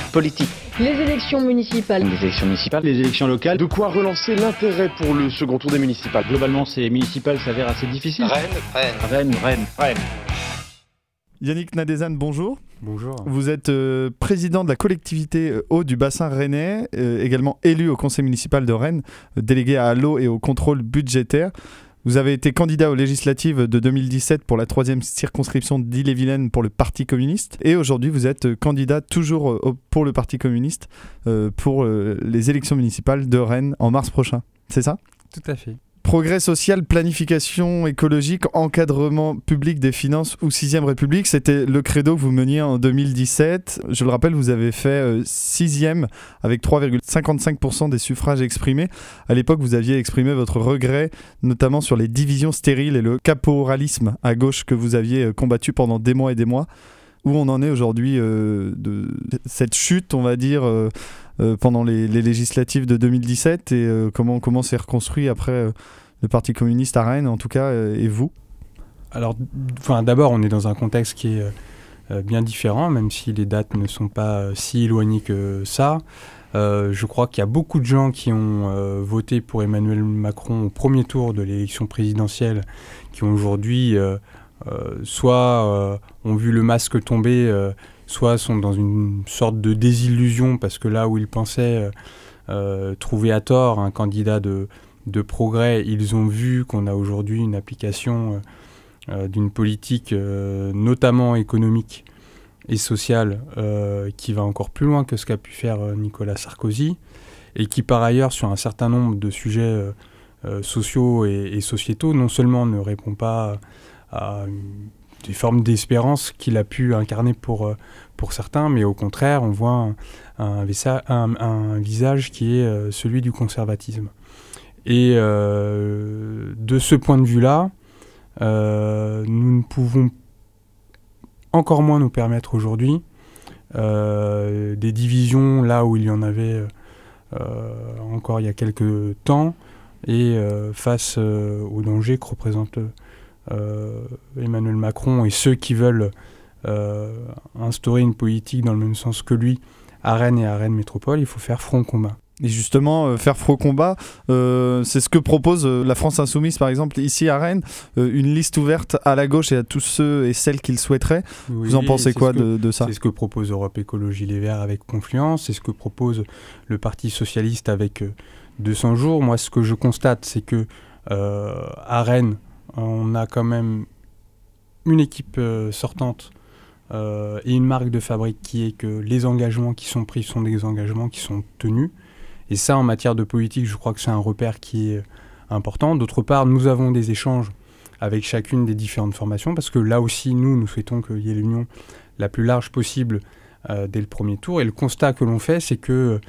politique. Les élections municipales. Les élections municipales. Les élections locales. De quoi relancer l'intérêt pour le second tour des municipales. Globalement, ces municipales s'avèrent assez difficiles. Rennes. Yannick Nadezan, bonjour. Bonjour. Vous êtes président de la collectivité eau du bassin rennais, également élu au conseil municipal de Rennes, délégué à l'eau et au contrôle budgétaire. Vous avez été candidat aux législatives de 2017 pour la 3e circonscription d'Ille-et-Vilaine pour le Parti communiste. Et aujourd'hui, vous êtes candidat toujours pour le Parti communiste pour les élections municipales de Rennes en mars prochain. C'est ça ? Tout à fait. Progrès social, planification écologique, encadrement public des finances ou 6e République, c'était le credo que vous meniez en 2017. Je le rappelle, vous avez fait 6e avec 3,55% des suffrages exprimés. À l'époque, vous aviez exprimé votre regret, notamment sur les divisions stériles et le caporalisme à gauche que vous aviez combattu pendant des mois et des mois. Où on en est aujourd'hui de cette chute, on va dire, pendant les législatives de 2017 et comment s'est reconstruit après le Parti communiste à Rennes, en tout cas, et vous ? Alors, d'abord, on est dans un contexte qui est bien différent, même si les dates ne sont pas si éloignées que ça. Je crois qu'il y a beaucoup de gens qui ont voté pour Emmanuel Macron au premier tour de l'élection présidentielle, qui ont aujourd'hui soit ont vu le masque tomber, soit sont dans une sorte de désillusion parce que là où ils pensaient trouver à tort un candidat de progrès, ils ont vu qu'on a aujourd'hui une application d'une politique notamment économique et sociale qui va encore plus loin que ce qu'a pu faire Nicolas Sarkozy et qui par ailleurs sur un certain nombre de sujets sociaux et sociétaux non seulement ne répond pas à des formes d'espérance qu'il a pu incarner pour certains, mais au contraire, on voit un visage qui est celui du conservatisme. Et de ce point de vue-là, nous ne pouvons encore moins nous permettre aujourd'hui des divisions là où il y en avait encore il y a quelques temps, et face au danger que représente Emmanuel Macron et ceux qui veulent instaurer une politique dans le même sens que lui à Rennes et à Rennes Métropole, il faut faire front commun. Et justement, faire front combat, c'est ce que propose la France Insoumise, par exemple, ici à Rennes, une liste ouverte à la gauche et à tous ceux et celles qui le souhaiteraient. Oui, vous en pensez quoi de ça ? C'est ce que propose Europe Écologie Les Verts avec Confluence, c'est ce que propose le Parti Socialiste avec 200 jours. Moi, ce que je constate, c'est que à Rennes, on a quand même une équipe sortante et une marque de fabrique qui est que les engagements qui sont pris sont des engagements qui sont tenus. Et ça, en matière de politique, je crois que c'est un repère qui est important. D'autre part, nous avons des échanges avec chacune des différentes formations parce que là aussi, nous souhaitons qu'il y ait l'union la plus large possible dès le premier tour. Et le constat que l'on fait, c'est que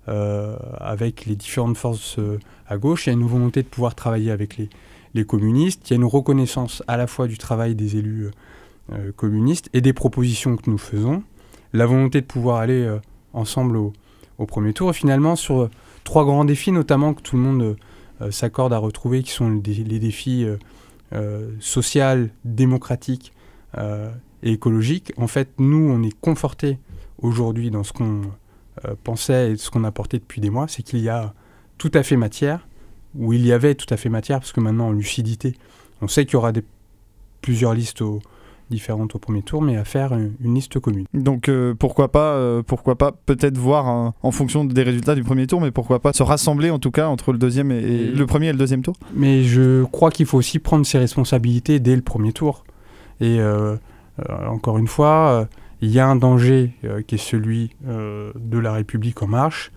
avec les différentes forces à gauche, il y a une volonté de pouvoir travailler avec les communistes, il y a une reconnaissance à la fois du travail des élus communistes et des propositions que nous faisons, la volonté de pouvoir aller ensemble au premier tour, et finalement sur 3 grands défis, notamment que tout le monde s'accorde à retrouver, qui sont les défis social, démocratique et écologique. En fait, nous, on est confortés aujourd'hui dans ce qu'on pensait et ce qu'on a porté depuis des mois, c'est qu'il y a tout à fait matière, où il y avait tout à fait matière, parce que maintenant, en lucidité, on sait qu'il y aura plusieurs listes différentes au premier tour, mais à faire une liste commune. Donc pourquoi pas peut-être voir en fonction des résultats du premier tour, mais pourquoi pas se rassembler en tout cas entre le deuxième et le premier et le deuxième tour. Mais je crois qu'il faut aussi prendre ses responsabilités dès le premier tour. Et encore une fois, il y a un danger qui est celui de la République en marche.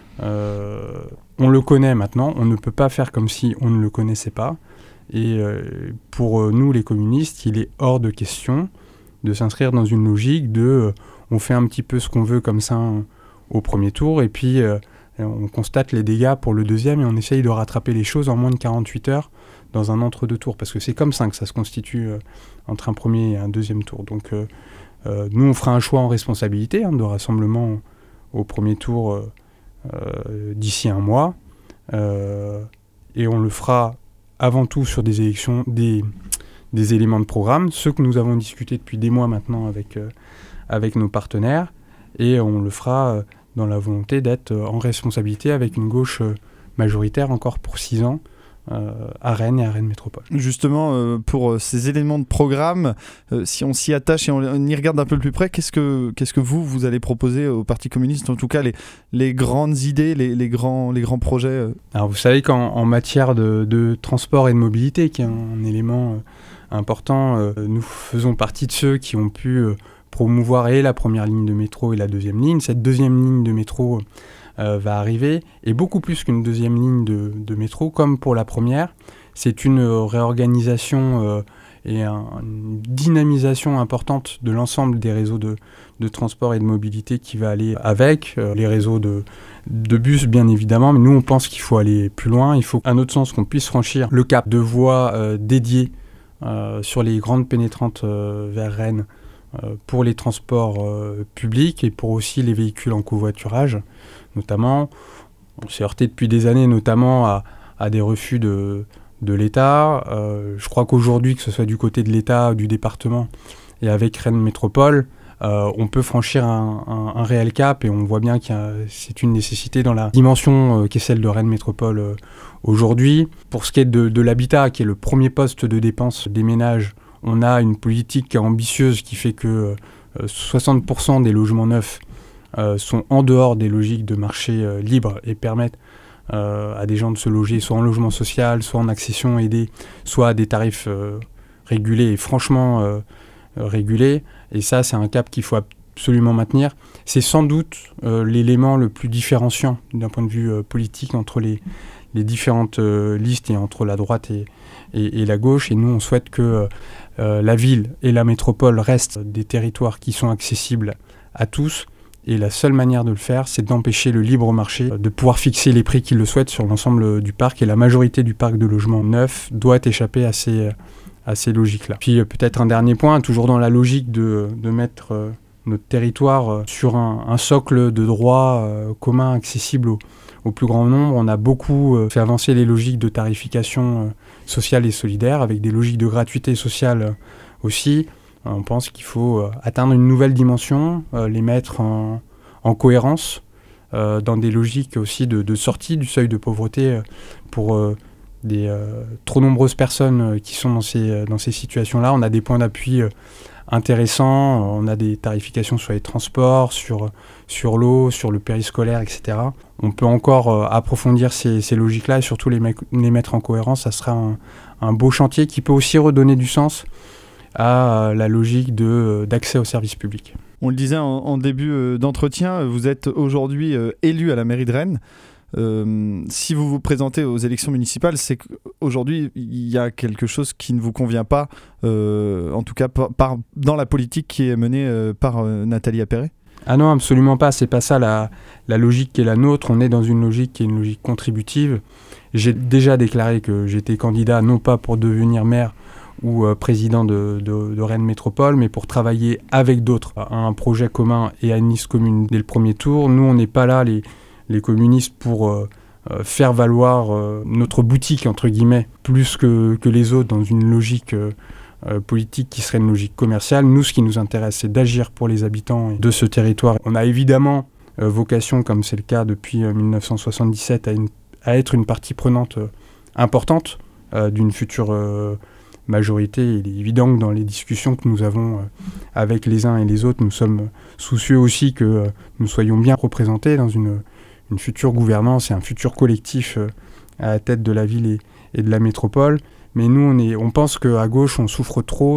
On le connaît maintenant, on ne peut pas faire comme si on ne le connaissait pas. Et pour nous, les communistes, il est hors de question de s'inscrire dans une logique de on fait un petit peu ce qu'on veut comme ça au premier tour, et puis on constate les dégâts pour le deuxième, et on essaye de rattraper les choses en moins de 48 heures dans un entre-deux tours, parce que c'est comme ça que ça se constitue entre un premier et un deuxième tour. Donc nous, on fera un choix en responsabilité de rassemblement au premier tour d'ici un mois, et on le fera avant tout sur des élections, des éléments de programme, ceux que nous avons discutés depuis des mois maintenant avec nos partenaires, et on le fera dans la volonté d'être en responsabilité avec une gauche majoritaire encore pour 6 ans à Rennes et à Rennes Métropole. Justement, pour ces éléments de programme, si on s'y attache et on y regarde un peu plus près, qu'est-ce que vous allez proposer au Parti communiste, en tout cas les grandes idées, les grands projets Alors vous savez qu'en matière de transport et de mobilité, qui est un élément important, nous faisons partie de ceux qui ont pu promouvoir et la première ligne de métro et la deuxième ligne. Cette deuxième ligne de métro va arriver, et beaucoup plus qu'une deuxième ligne de métro, comme pour la première. C'est une réorganisation et une dynamisation importante de l'ensemble des réseaux de transport et de mobilité qui va aller avec, les réseaux de bus bien évidemment, mais nous on pense qu'il faut aller plus loin. Il faut à notre sens qu'on puisse franchir le cap de voies dédiées sur les grandes pénétrantes vers Rennes pour les transports publics et pour aussi les véhicules en covoiturage. Notamment, on s'est heurté depuis des années notamment à des refus de l'État. Je crois qu'aujourd'hui, que ce soit du côté de l'État ou du département, et avec Rennes Métropole, on peut franchir un réel cap, et on voit bien que c'est une nécessité dans la dimension qui est celle de Rennes Métropole aujourd'hui. Pour ce qui est de l'habitat, qui est le premier poste de dépense des ménages, on a une politique ambitieuse qui fait que 60% des logements neufs sont en dehors des logiques de marché libre et permettent à des gens de se loger soit en logement social, soit en accession aidée, soit à des tarifs régulés et franchement régulés. Et ça, c'est un cap qu'il faut absolument maintenir. C'est sans doute l'élément le plus différenciant d'un point de vue politique entre les différentes listes et entre la droite et la gauche. Et nous, on souhaite que la ville et la métropole restent des territoires qui sont accessibles à tous. Et la seule manière de le faire, c'est d'empêcher le libre marché de pouvoir fixer les prix qu'il le souhaite sur l'ensemble du parc. Et la majorité du parc de logements neufs doit échapper à ces logiques-là. Puis peut-être un dernier point, toujours dans la logique de mettre notre territoire sur un socle de droits communs accessibles au plus grand nombre. On a beaucoup fait avancer les logiques de tarification sociale et solidaire, avec des logiques de gratuité sociale aussi. On pense qu'il faut atteindre une nouvelle dimension, les mettre en cohérence dans des logiques aussi de sortie du seuil de pauvreté pour des trop nombreuses personnes qui sont dans ces situations-là. On a des points d'appui intéressants, on a des tarifications sur les transports, sur l'eau, sur le périscolaire, etc. On peut encore approfondir ces logiques-là et surtout les mettre en cohérence. Ça sera un beau chantier qui peut aussi redonner du sens à la logique d'accès aux services publics. On le disait en début d'entretien, vous êtes aujourd'hui élu à la mairie de Rennes. Si vous vous présentez aux élections municipales, c'est qu'aujourd'hui, il y a quelque chose qui ne vous convient pas, en tout cas dans la politique qui est menée par Nathalie Appéré ? Ah non, absolument pas. C'est pas ça la logique qui est la nôtre. On est dans une logique qui est une logique contributive. J'ai déjà déclaré que j'étais candidat non pas pour devenir maire ou président de Rennes Métropole, mais pour travailler avec d'autres à un projet commun et à une liste commune dès le premier tour. Nous, on n'est pas là, les communistes, pour faire valoir notre boutique, entre guillemets, plus que les autres dans une logique politique qui serait une logique commerciale. Nous, ce qui nous intéresse, c'est d'agir pour les habitants de ce territoire. On a évidemment vocation, comme c'est le cas depuis 1977, à être une partie prenante importante d'une future majorité. Il est évident que dans les discussions que nous avons avec les uns et les autres, nous sommes soucieux aussi que nous soyons bien représentés dans une future gouvernance et un futur collectif à la tête de la ville et de la métropole. Mais nous, on pense qu'à gauche, on souffre trop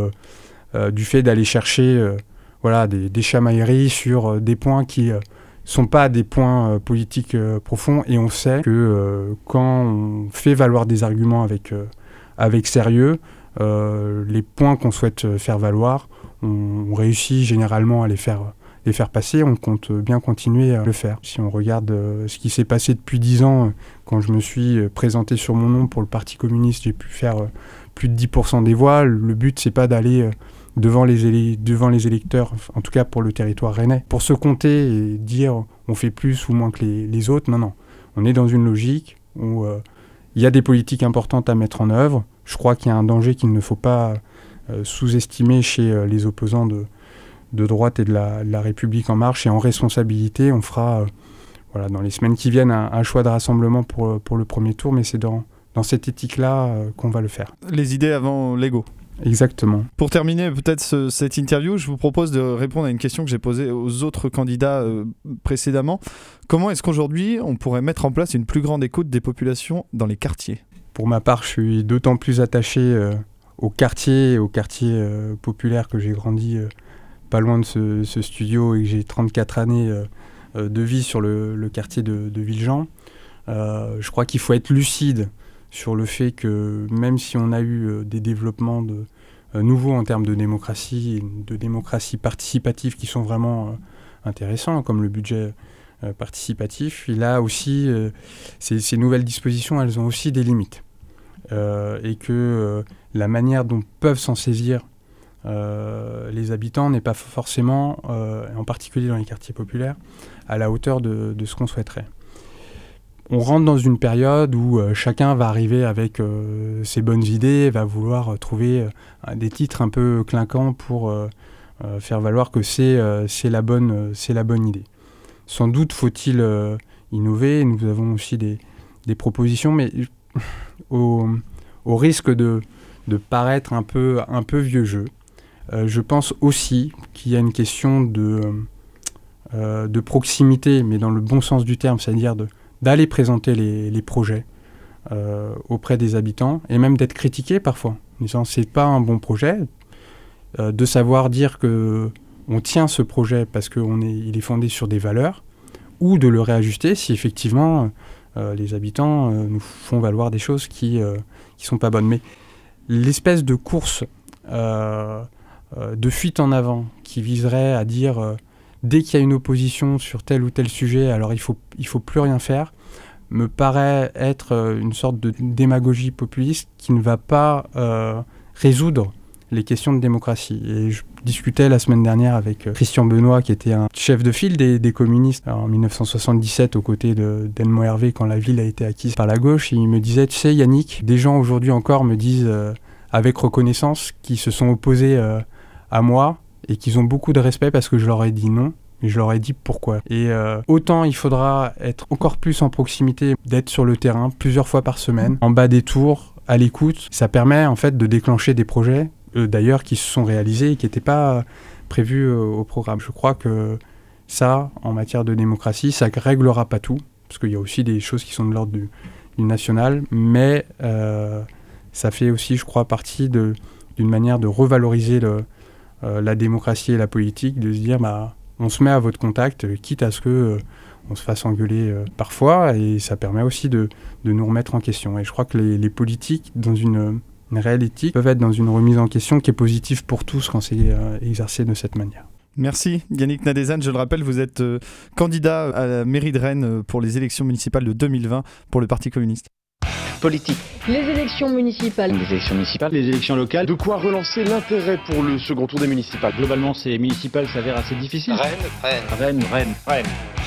du fait d'aller chercher des chamailleries sur des points qui sont pas des points politiques profonds. Et on sait que quand on fait valoir des arguments avec sérieux, les points qu'on souhaite faire valoir, on réussit généralement à les faire passer. On compte bien continuer à le faire. Si on regarde ce qui s'est passé depuis 10 ans, quand je me suis présenté sur mon nom pour le Parti communiste, j'ai pu faire plus de 10% des voix. Le but, c'est pas d'aller devant les électeurs, en tout cas pour le territoire rennais, pour se compter et dire on fait plus ou moins que les autres. Non. On est dans une logique où il y a des politiques importantes à mettre en œuvre. Je crois qu'il y a un danger qu'il ne faut pas sous-estimer chez les opposants de droite et de la République En Marche. Et en responsabilité, on fera dans les semaines qui viennent un choix de rassemblement pour le premier tour, mais c'est dans cette éthique-là qu'on va le faire. Les idées avant l'ego. Exactement. Pour terminer peut-être cette interview, je vous propose de répondre à une question que j'ai posée aux autres candidats précédemment. Comment est-ce qu'aujourd'hui on pourrait mettre en place une plus grande écoute des populations dans les quartiers ? Pour ma part, je suis d'autant plus attaché aux quartiers populaires que j'ai grandi pas loin de ce studio et que j'ai 34 années de vie sur le quartier de Villejean. Je crois qu'il faut être lucide sur le fait que même si on a eu des développements nouveaux en termes de démocratie participative qui sont vraiment intéressants, comme le budget participatif, il a aussi, ces nouvelles dispositions, elles ont aussi des limites. Et que la manière dont peuvent s'en saisir les habitants n'est pas forcément, en particulier dans les quartiers populaires, à la hauteur de ce qu'on souhaiterait. On rentre dans une période où chacun va arriver avec ses bonnes idées, va vouloir trouver des titres un peu clinquants pour faire valoir que c'est la bonne idée. Sans doute faut-il innover, nous avons aussi des propositions, mais au risque de paraître un peu vieux jeu, je pense aussi qu'il y a une question de proximité, mais dans le bon sens du terme, c'est-à-dire d'aller présenter les projets auprès des habitants et même d'être critiqué parfois, en disant c'est pas un bon projet, de savoir dire que on tient ce projet parce qu'il est fondé sur des valeurs, ou de le réajuster si effectivement les habitants nous font valoir des choses qui sont pas bonnes. Mais l'espèce de course de fuite en avant qui viserait à dire dès qu'il y a une opposition sur tel ou tel sujet, alors il faut plus rien faire, me paraît être une sorte de démagogie populiste qui ne va pas résoudre les questions de démocratie. Et je discutais la semaine dernière avec Christian Benoît, qui était un chef de file des communistes en 1977 aux côtés d'Edmond Hervé quand la ville a été acquise par la gauche. Et il me disait, tu sais Yannick, des gens aujourd'hui encore me disent avec reconnaissance qu'ils se sont opposés à moi et qu'ils ont beaucoup de respect parce que je leur ai dit non. Et je leur ai dit pourquoi. Et autant il faudra être encore plus en proximité, d'être sur le terrain plusieurs fois par semaine, en bas des tours, à l'écoute. Ça permet en fait de déclencher des projets, d'ailleurs, qui se sont réalisés et qui n'étaient pas prévus au programme. Je crois que ça, en matière de démocratie, ça ne réglera pas tout, parce qu'il y a aussi des choses qui sont de l'ordre du national, mais ça fait aussi, je crois, partie d'une manière de revaloriser la démocratie et la politique, de se dire on se met à votre contact, quitte à ce qu'on se fasse engueuler parfois, et ça permet aussi de nous remettre en question. Et je crois que les politiques, dans une réelle éthique, peuvent être dans une remise en question qui est positive pour tous quand c'est exercé de cette manière. Merci Yannick Nadezan, je le rappelle, vous êtes candidat à la mairie de Rennes pour les élections municipales de 2020 pour le Parti communiste. Politique. Les élections municipales. Les élections municipales. Les élections locales. De quoi relancer l'intérêt pour le second tour des municipales. Globalement, ces municipales s'avèrent assez difficiles. Rennes. Rennes.